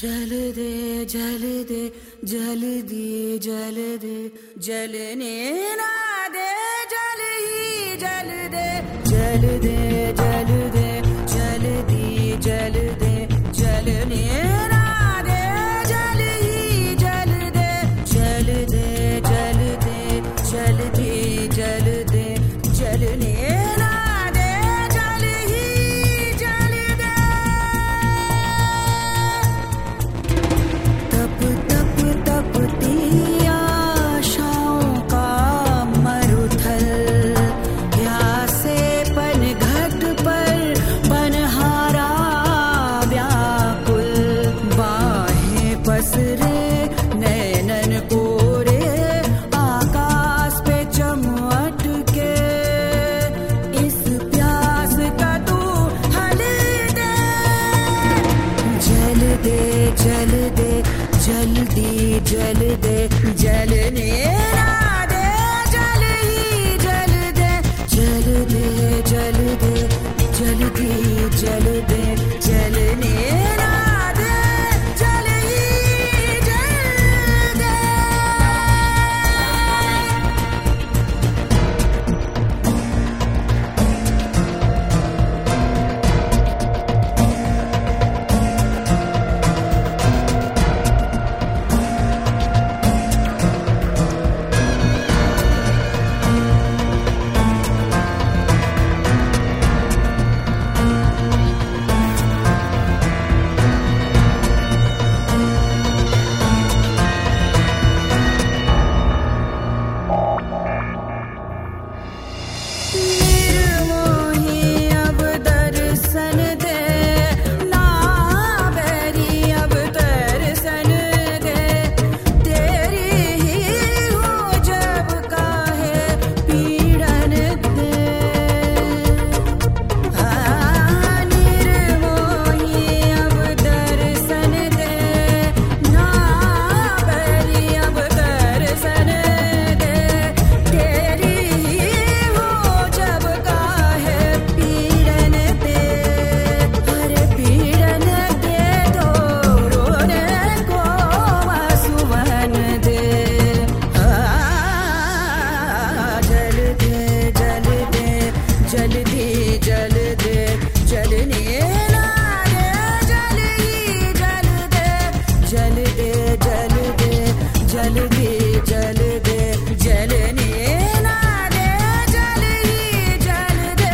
जल दे जल दे जल दिए जल दे जलने ना दे जल ही जल दे जल दे जल दे जल दिए जल दे जलने ना दे जल ही जल दे जल दे जल दे जल दिए जल दे जलने ना दे जल ही जल दे तप तप तपती आशाओं का मरुथल प्यासे पन घट पर पनहारा व्याकुल बाहें पसरे नैनन कोरे आकाश पे चमट के इस प्यास का तू हल दे जल दे जल दे जल्दी जल दे जलने ना दे जल ही जल दे जल दे जल दे जल्दी जल दे जलने ना दे जल ही जल दे निर्मोही अब दर्शन दे ना बैरी अब दर्शन दे तेरी ही हो जब काहे पीड़न दे निर्मोही अब दर्शन दे ना बैरी अब दर्शन दे तेरी ही हो जब काहे पीड़न दे अरे पीड़न दे तो रोने को आंसुवन दे जल दे जल दे जल्दी जल दे जलने ना दे जल ही जल दे जल दे जल दे जल्दी जल दे जलने ना दे जल ही जल दे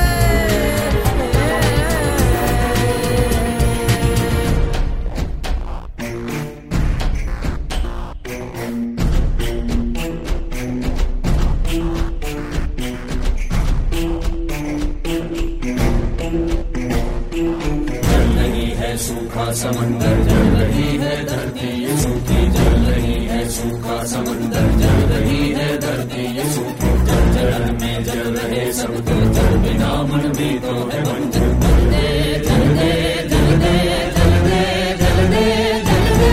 जल रही है सूखा समंदर जल रही है धरती ये सूखी जल रही है सूखा समंदर जल रही है धरती ये सूखी जल जल में जल रहे सब तो जल बिना मन भी तो है बंजर जल दे जल दे जल दे जल दे जल दे जल दे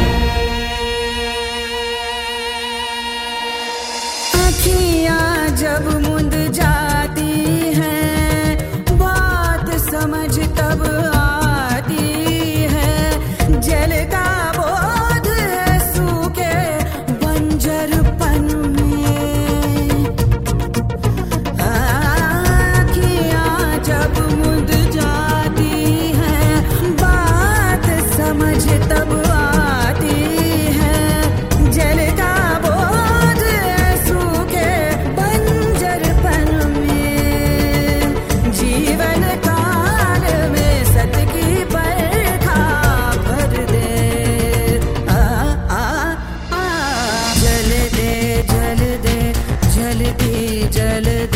आँखियाँ जब मुंद जाती हैं बात समझ तब आती है जल का बोध है सूखे बंजरपन में आँखियाँ जब मुंद जाती हैं बात समझ तब आती है जल का बोध है सूखे बंजरपन में जीवन काल में सत की बरखा भर दे जल दे जल दे जल्दी जल दे